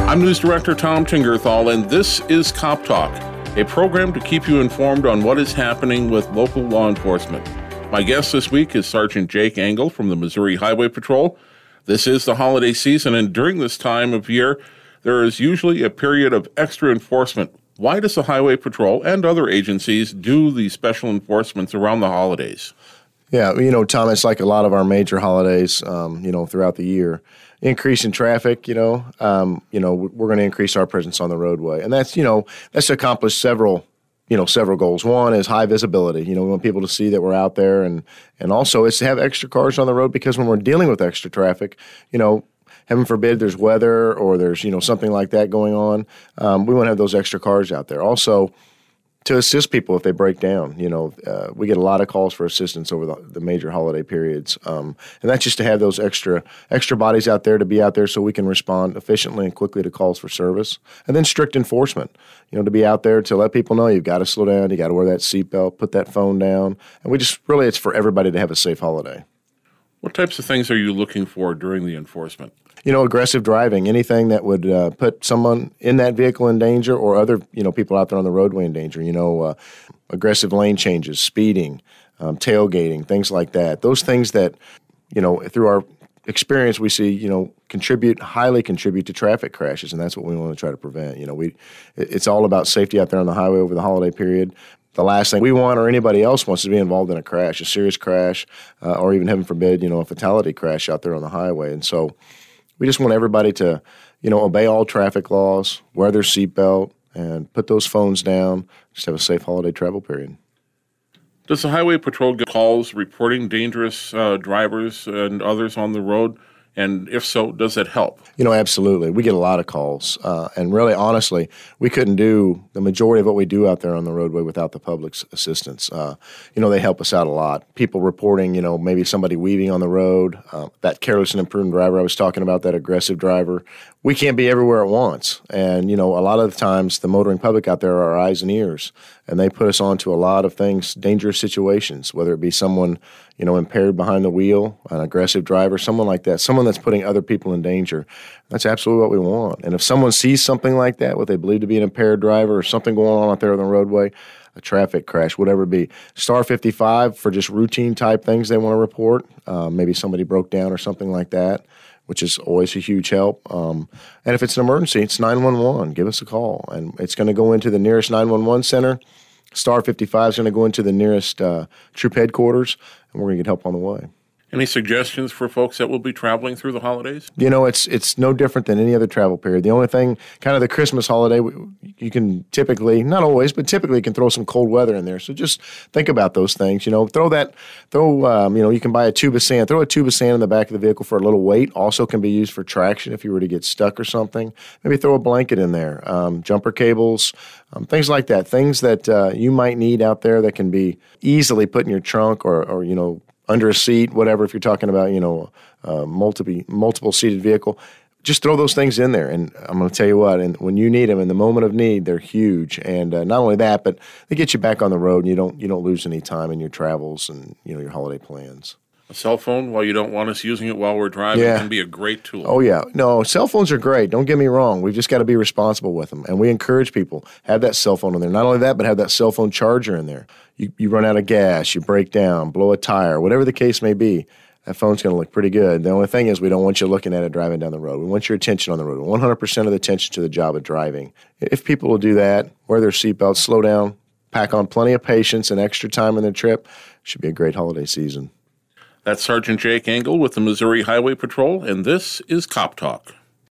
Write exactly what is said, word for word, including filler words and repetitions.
I'm News Director Tom Tingerthal, and this is Cop Talk, a program to keep you informed on what is happening with local law enforcement. My guest this week is Sergeant Jake Engel from the Missouri Highway Patrol. This is the holiday season, and during this time of year, there is usually a period of extra enforcement. Why does the Highway Patrol and other agencies do these special enforcements around the holidays? Yeah, you know, Tom, it's like a lot of our major holidays, um, you know, throughout the year. Increase in traffic, you know, um, you know, we're going to increase our presence on the roadway. And that's, you know, that's to accomplish several, you know, several goals. One is high visibility. You know, we want people to see that we're out there. And, and also it's to have extra cars on the road, because when we're dealing with extra traffic, you know, heaven forbid there's weather or there's, you know, something like that going on, um, we want to have those extra cars out there. Also, to assist people if they break down. You know, uh, we get a lot of calls for assistance over the, the major holiday periods. Um, and that's just to have those extra extra bodies out there to be out there so we can respond efficiently and quickly to calls for service. And then strict enforcement, you know, to be out there to let people know you've got to slow down, you got to wear that seatbelt, put that phone down. And we just, really, it's for everybody to have a safe holiday. What types of things are you looking for during the enforcement? You know, aggressive driving, anything that would uh, put someone in that vehicle in danger or other, you know, people out there on the roadway in danger. You know, uh, aggressive lane changes, speeding, um, tailgating, things like that. Those things that, you know, through our experience we see, you know, contribute, highly contribute to traffic crashes, and that's what we want to try to prevent. You know, we it's all about safety out there on the highway over the holiday period. The last thing we want, or anybody else wants, to be involved in a crash, a serious crash, uh, or even, heaven forbid, you know, a fatality crash out there on the highway. And so we just want everybody to, you know, obey all traffic laws, wear their seatbelt, and put those phones down. Just have a safe holiday travel period. Does the Highway Patrol get calls reporting dangerous uh, drivers and others on the road? And if so, does it help? You know, absolutely. We get a lot of calls. Uh, and really, honestly, we couldn't do the majority of what we do out there on the roadway without the public's assistance. Uh, you know, they help us out a lot. People reporting, you know, maybe somebody weaving on the road, uh, that careless and imprudent driver I was talking about, that aggressive driver. We can't be everywhere at once. And, you know, a lot of the times the motoring public out there are our eyes and ears. And they put us onto a lot of things, dangerous situations, whether it be someone, you know, impaired behind the wheel, an aggressive driver, someone like that, someone that's putting other people in danger. That's absolutely what we want. And if someone sees something like that, what they believe to be an impaired driver or something going on out there on the roadway, a traffic crash, whatever it be, star fifty-five for just routine type things they want to report, uh, maybe somebody broke down or something like that, which is always a huge help. Um, and if it's an emergency, it's nine one one. Give us a call. And it's going to go into the nearest nine one one center. Star fifty-five is going to go into the nearest uh, troop headquarters, and we're going to get help on the way. Any suggestions for folks that will be traveling through the holidays? You know, it's it's no different than any other travel period. The only thing, kind of the Christmas holiday, you can typically, not always, but typically you can throw some cold weather in there. So just think about those things. You know, throw that, throw, um, you know, you can buy a tube of sand. Throw a tube of sand in the back of the vehicle for a little weight. Also can be used for traction if you were to get stuck or something. Maybe throw a blanket in there, um, jumper cables, um, things like that. Things that uh, you might need out there that can be easily put in your trunk or, or you know, under a seat, whatever, if you're talking about, you know, a multiple, multiple seated vehicle. Just throw those things in there. And I'm going to tell you what, and when you need them, in the moment of need, they're huge. And uh, not only that, but they get you back on the road and you don't you don't lose any time in your travels and, you know, your holiday plans. A cell phone, while you don't want us using it while we're driving, yeah. can be a great tool. Oh, yeah. No, cell phones are great. Don't get me wrong. We've just got to be responsible with them. And we encourage people, have that cell phone in there. Not only that, but have that cell phone charger in there. You, you run out of gas, you break down, blow a tire, whatever the case may be, that phone's going to look pretty good. The only thing is we don't want you looking at it driving down the road. We want your attention on the road, one hundred percent of the attention to the job of driving. If people will do that, wear their seatbelts, slow down, pack on plenty of patience and extra time in their trip, it should be a great holiday season. That's Sergeant Jake Engel with the Missouri Highway Patrol, and this is Cop Talk.